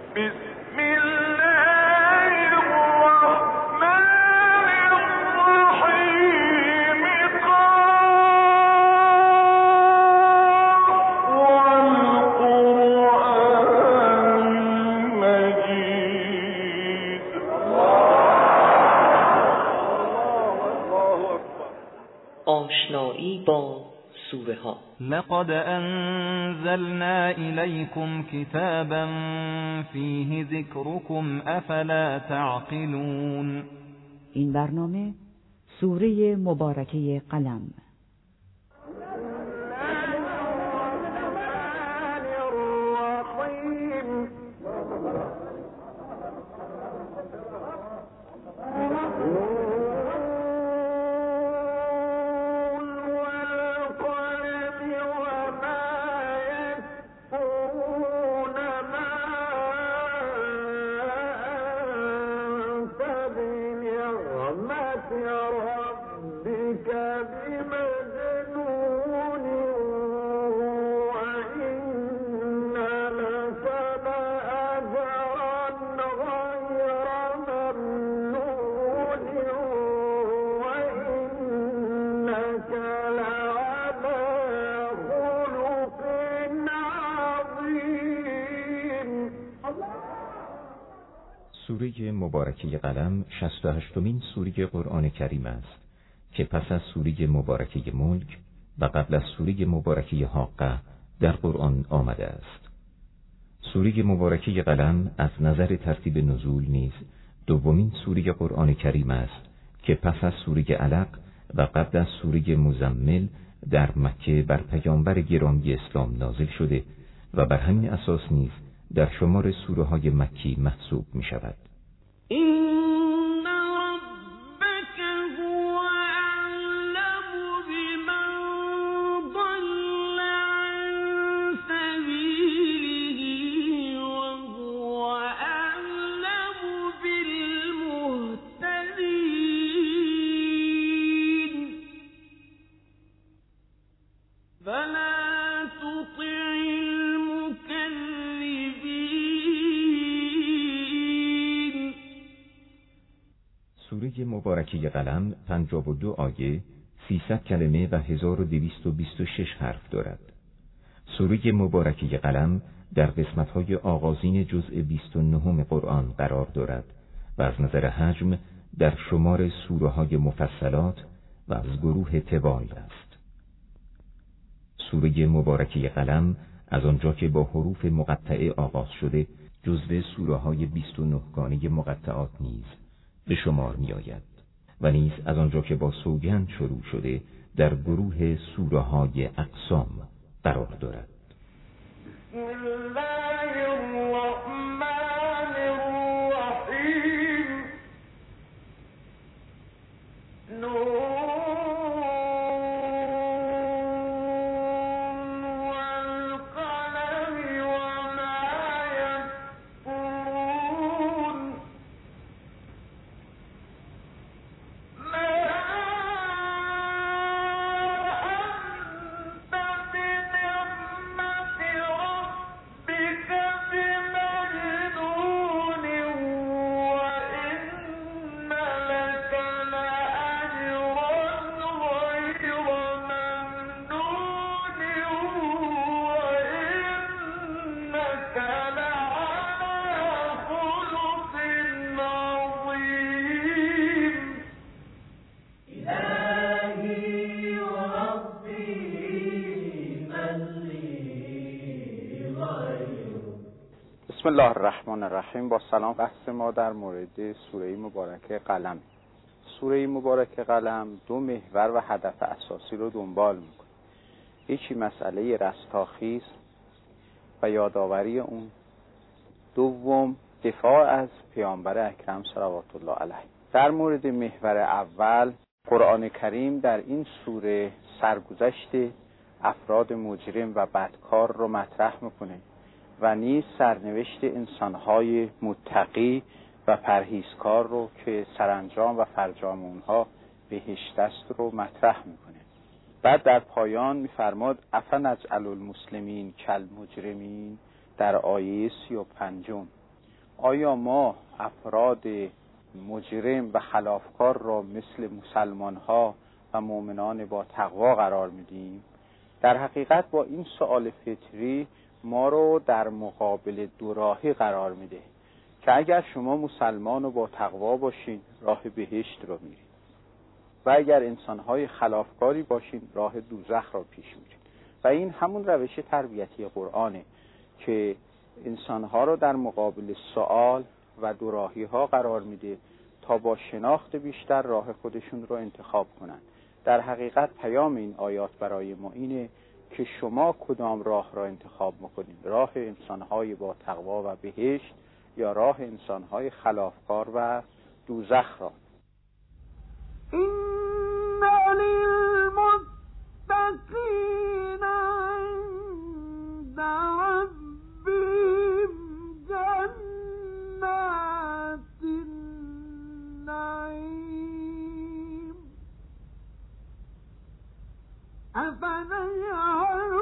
آشنایی با سوره ها. لقد انزلنا الیکم کتابا فیه ذکرکم افلا تعقلون. این برنامه سوره مبارکه قلم. سوره مبارکه قلم 68مین سوره قرآن کریم است که پس از سوره مبارکه ملک و قبل از سوره مبارکه حاقه در قرآن آمده است. سوره مبارکه قلم از نظر ترتیب نزول نیز دومین سوره قرآن کریم است که پس از سوره علق و قبل از سوره مزمل در مکه بر پیامبر گرامی اسلام نازل شده و بر همین اساس نیز در شمار سوره های مکی محسوب می شود. سوره مبارکه قلم 52 آیه، 300 کلمه و 1226 حرف دارد. سوره مبارکه قلم در قسمت‌های آغازین جزء 29 قرآن قرار دارد و از نظر حجم در شمار سوره‌های مفصلات و از گروه طوال است. سوره مبارکه قلم از آنجا که با حروف مقطعه آغاز شده جزو سوره‌های 29 گانه مقطعات نیز به شمار می آید و نیز از آنجا که با سوگند شروع شده در گروه سوره‌های اقسام قرار دارد. بسم الله الرحمن الرحیم. با سلام، بحث ما در مورد سوره مبارکه قلم. سوره مبارکه قلم دو محور و هدف اساسی رو دنبال میکنه. یکی مسئله رستاخیز و یادآوری اون، دوم دفاع از پیامبر اکرم صلوات الله علیه. در مورد محور اول، قرآن کریم در این سوره سرگذشت افراد مجرم و بدکار رو مطرح میکنه و نیز سرنوشت انسانهای متقی و پرهیزکار رو که سرانجام و فرجام اونها بهشت است رو مطرح میکنه. بعد در پایان میفرماد افنجعل المسلمین کالمجرمین در آیه 35. آیا ما افراد مجرم و خلافکار را مثل مسلمان‌ها و مؤمنان با تقوا قرار میدیم؟ در حقیقت با این سؤال فطری ما رو در مقابل دو راهی قرار میده که اگر شما مسلمان و با تقوا باشین راه بهشت رو میرین و اگر انسان‌های خلافکاری باشین راه دوزخ را پیش میرین. و این همون روش تربیتی قرآنه که انسان‌ها رو در مقابل سؤال و دو راهی‌ها قرار میده تا با شناخت بیشتر راه خودشون رو انتخاب کنن. در حقیقت پیام این آیات برای ما اینه که شما کدام راه را انتخاب میکنید، راه انسان‌های با تقوا و بهشت یا راه انسان‌های خلافکار و دوزخ را. إن للمتقين عند ربهم جنات النعيم أفنجعل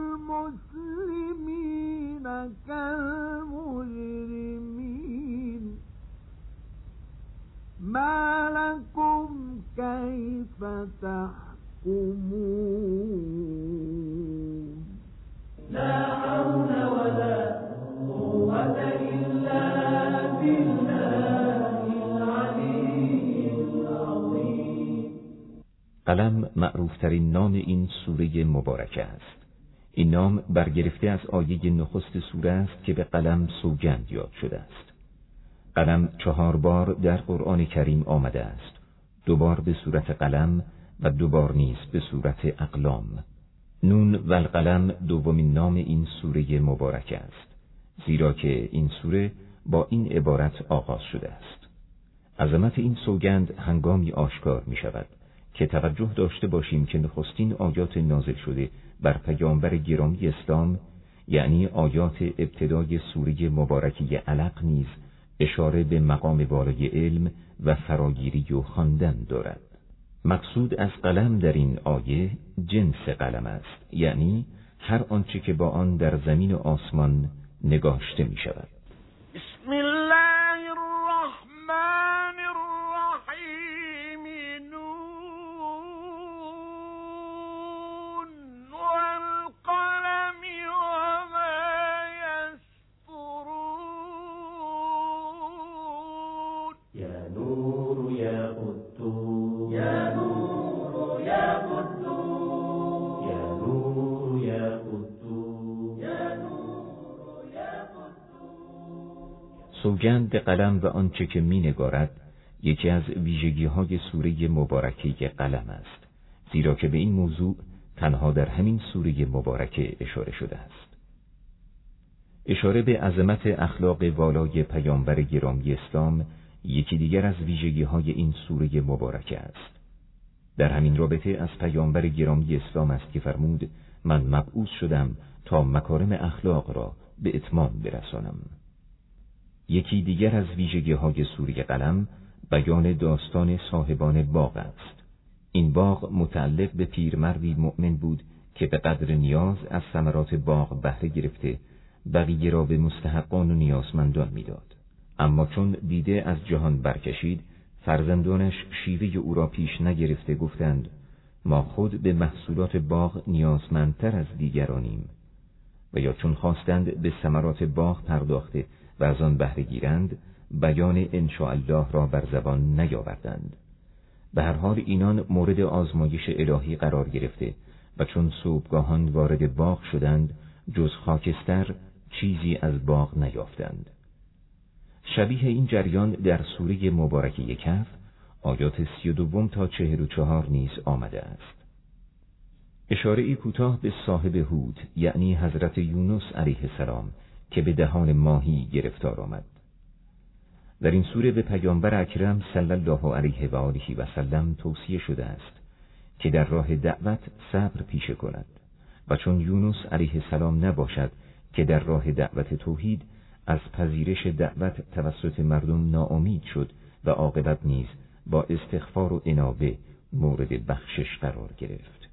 المسلمين كالمجرمين ما لكم كيف تحكمون لا حول ولا قوة إلا بالله العلي العظيم. قلم معروفترین نام این سوره مبارکه است. این نام برگرفته از آیه نخست سوره است که به قلم سوگند یاد شده است. قلم 4 بار در قرآن کریم آمده است، 2 بار به صورت قلم و 2 بار نیز به صورت اقلام. نون و القلم دومین نام این سوره مبارکه است، زیرا که این سوره با این عبارت آغاز شده است. عظمت این سوگند هنگامی آشکار می شود که توجه داشته باشیم که نخستین آیات نازل شده بر پیامبر گرامی اسلام، یعنی آیات ابتدای سوره مبارکه علق نیز اشاره به مقام بالای علم و فراگیری و خواندن دارد. مقصود از قلم در این آیه جنس قلم است، یعنی هر آنچه که با آن در زمین و آسمان نگاشته می شود. بسم الله الرحمن الرحیم. نون والقلم وما يسطرون. يا نور يا قدوس يا نور يا قدوس يا نور يا قدوس يا نور يا قدوس. سوگند قلم و آنچه که می نگارد یکی از ویژگی‌های سوره مبارکه قلم است، زیرا که به این موضوع تنها در همین سوره مبارکه اشاره شده است. اشاره به عظمت اخلاق والای پیامبر گرامی اسلام یکی دیگر از ویژگی‌های این سوره مبارکه است. در همین رابطه از پیامبر گرامی اسلام است که فرمود: من مبعوث شدم تا مکارم اخلاق را به اتمام برسانم. یکی دیگر از ویژگی‌های سوره قلم بیان داستان صاحبان باغ است. این باغ متعلق به پیرمردی مؤمن بود که به قدر نیاز از ثمرات باغ بهره گرفته بقیه را به مستحقان و نیازمندان میداد. اما چون دیده از جهان برکشید، فرزندانش شیوه او را پیش نگرفته گفتند: ما خود به محصولات باغ نیازمندتر از دیگرانیم. و یا چون خواستند به ثمرات باغ پرداخته و از آن بهره گیرند، بیان انشاءالله را بر زبان نیاوردند. به هر حال اینان مورد آزمایش الهی قرار گرفته و چون صبحگاهان وارد باغ شدند، جز خاکستر چیزی از باغ نیافتند. شبیه این جریان در سوره مبارکه کهف آیات 32 تا 44 نیز آمده است. اشاره کوتاه به صاحب هود، یعنی حضرت یونس علیه السلام که به دهان ماهی گرفتار آمد. در این سوره به پیامبر اکرم صلی الله علیه و آله و سلم توصیه شده است که در راه دعوت صبر پیشه کند و چون یونس علیه السلام نباشد که در راه دعوت توحید از پذیرش دعوت توسط مردم ناامید شد و عاقبت نیز با استغفار و انابه مورد بخشش قرار گرفت.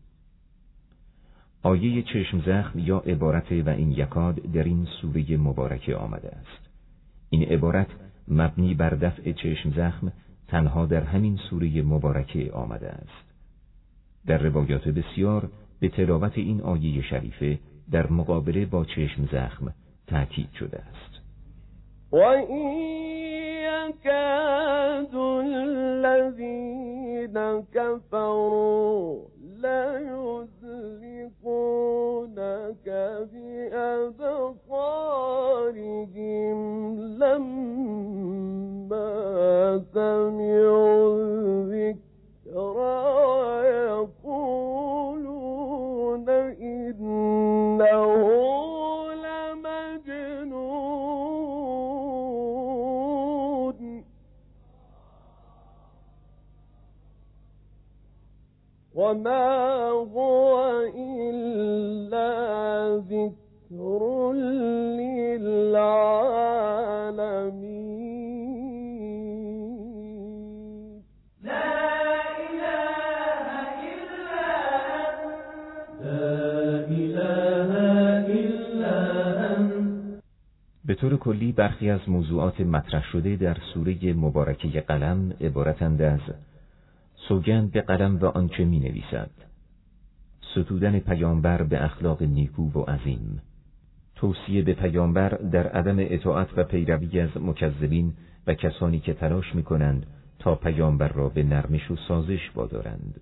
آیه چشم زخم یا عبارت و این یکاد در این سوره مبارکه آمده است. این عبارت مبنی بر دفع چشم زخم تنها در همین سوره مبارکه آمده است. در روایات بسیار به تلاوت این آیه شریفه در مقابله با چشم زخم تأکید شده است. وَإِن يَكَادُ الَّذِينَ كَفَرُوا لَيُزْلِقُونَكَ بِأَبْصَارِهِمْ لَمَّا سَمِعُوا الذِّكْرَ وَيَقُولُونَ إِنَّهُ وَمَا هُوَ إِلَّا ذِكْرٌ لِلْعَالَمِينَ لَا إِلَهَ إِلَّا أَنْتَ لَا إِلَهَ إِلَّا أَنْتَ. به طور کلی برخی از موضوعات مطرح شده در سوره مبارکه قلم عبارتند از سوگند به قلم و آنچه می نویسد، ستودن پیامبر به اخلاق نیکو و عظیم، توصیه به پیامبر در عدم اطاعت و پیروی از مکذبین و کسانی که تلاش می کنند تا پیامبر را به نرمش و سازش وادارند،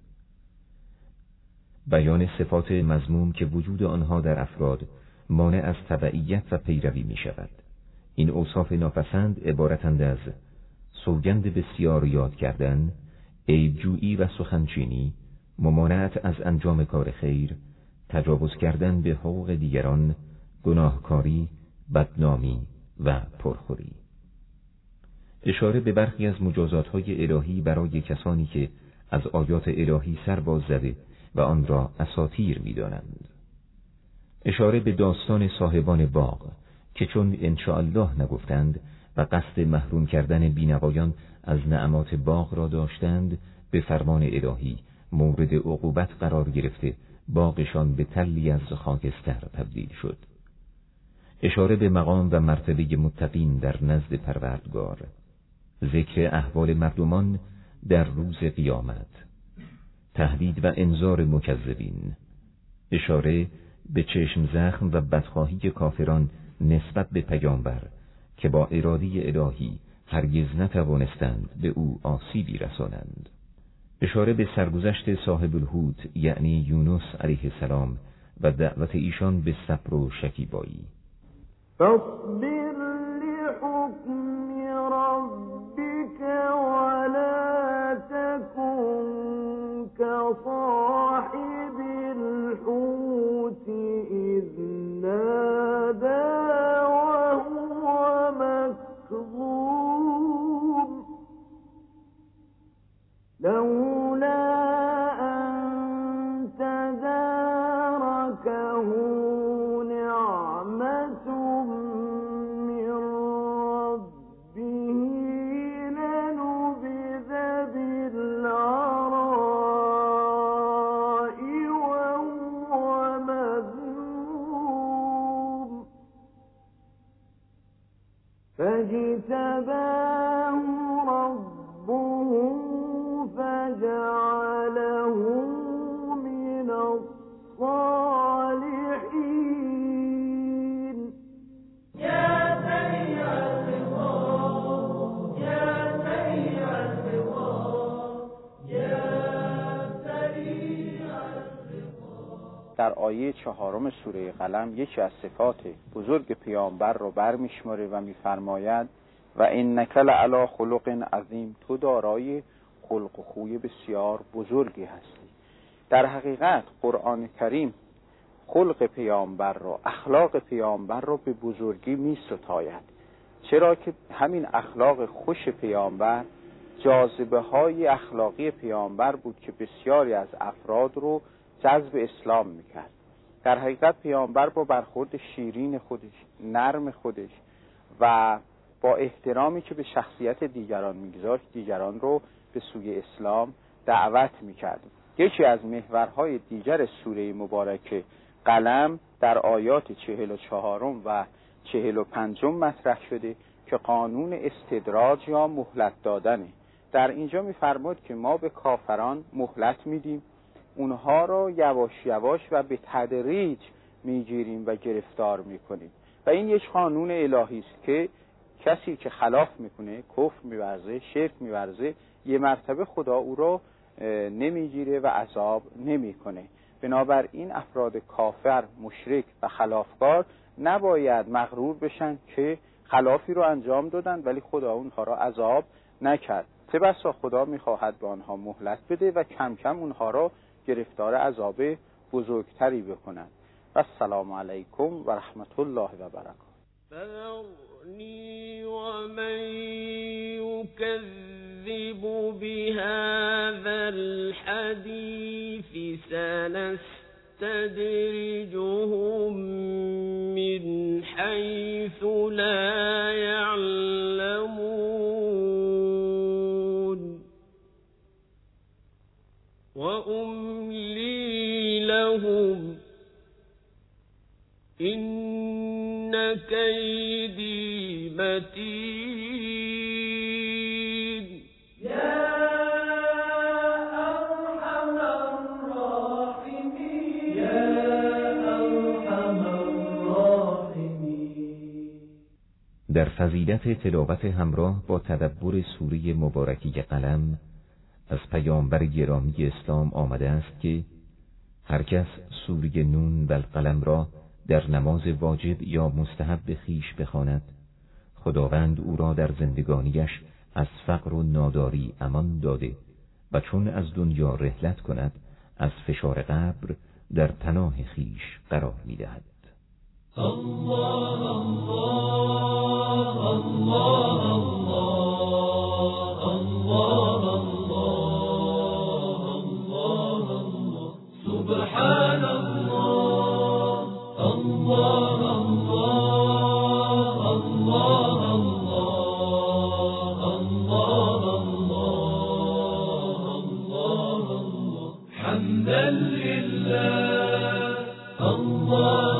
بیان صفات مذموم که وجود آنها در افراد مانع از تبعیت و پیروی می شود. این اوصاف ناپسند عبارتند از سوگند بسیار یاد کردن، عیبجویی و سخنچینی، ممانعت از انجام کار خیر، تجاوز کردن به حقوق دیگران، گناهکاری، بدنامی و پرخوری. اشاره به برخی از مجازات‌های الهی برای کسانی که از آیات الهی سر باز زده و آن را اساطیر می‌دانند. اشاره به داستان صاحبان باغ که چون انشاءالله نگفتند و قصد محروم کردن بینوایان از نعمات باغ را داشتند، به فرمان الهی مورد عقوبت قرار گرفته باغشان به تلی از خاکستر تبدیل شد. اشاره به مقام و مرتبه متقین در نزد پروردگار، ذکر احوال مردمان در روز قیامت، تهدید و انذار مکذبین، اشاره به چشم زخم و بدخواهی کافران نسبت به پیامبر که با اراده الهی هرگز نتوانستند به او آسیبی رسانند، اشاره به سرگذشت صاحب الحوت یعنی یونس علیه السلام و دعوت ایشان به صبر و شکیبایی. فاصبر لحكم ربك ولا تكن كصاحب الحوت إذ نادى وهو مكظوم لولا أن تداركه نعمة من ربه لنبذ بالعراء وهو مذموم فاجتباه ربه فجعله من الصالحين. يا سريع الخطاب يا سريع الخطاب يا سريع الخطاب. در آیه 4 سوره قلم یکی از صفات بزرگ پیامبر رو برمی‌شماره و می‌فرماید و انک لعلی خلق عظیم، تو دارای خلق و خوی بسیار بزرگی هستی. در حقیقت قرآن کریم خلق پیامبر رو، اخلاق پیامبر رو به بزرگی می ستاید، چرا که همین اخلاق خوش پیامبر جاذبه های اخلاقی پیامبر بود که بسیاری از افراد رو جذب اسلام میکرد. در حقیقت پیامبر با برخورد شیرین خودش، نرم خودش و با احترامی که به شخصیت دیگران میگذاشت دیگران رو به سوی اسلام دعوت میکرد. یکی از محورهای دیگر سوره مبارکه قلم در آیات 44 و 45 مطرح شده که قانون استدراج یا مهلت دادنه. در اینجا می‌فرماید که ما به کافران مهلت میدیم، اونها رو یواش یواش و به تدریج میگیریم و گرفتار میکنیم و این یک قانون الهی است که کسی که خلاف میکنه، کفر می‌ورزه، شرک می‌ورزه، یه مرتبه خدا او رو نمیگیره و عذاب نمیکنه. بنابراین افراد کافر، مشرک و خلافکار نباید مغرور بشن که خلافی رو انجام دادن ولی خدا اونها را عذاب نکرد. چه بسا خدا میخواهد به آنها مهلت بده و کم کم اونها را گرفتار عذاب بزرگتری بکند. و السلام علیکم و رحمت الله و برکاته. فذرني ومن يكذب بهذا الحديث سنستدرجهم من حيث لا يعلمون وأملي لهم إن كيدي متين يا أرحم الراحمين يا أرحم الراحمين. در فضیلت تلاوت همراه با تدبر سوره مبارکه قلم از پیامبر گرامی اسلام آمده است که هر کس سوره نون و القلم را در نماز واجب یا مستحب خویش بخواند، خداوند او را در زندگانیش از فقر و ناداری امان داده و چون از دنیا رحلت کند از فشار قبر در پناه خویش قرار می‌دهد. الله الله الله الله الله الله سبحان الله الله الله الله الله الله حمدا لله الله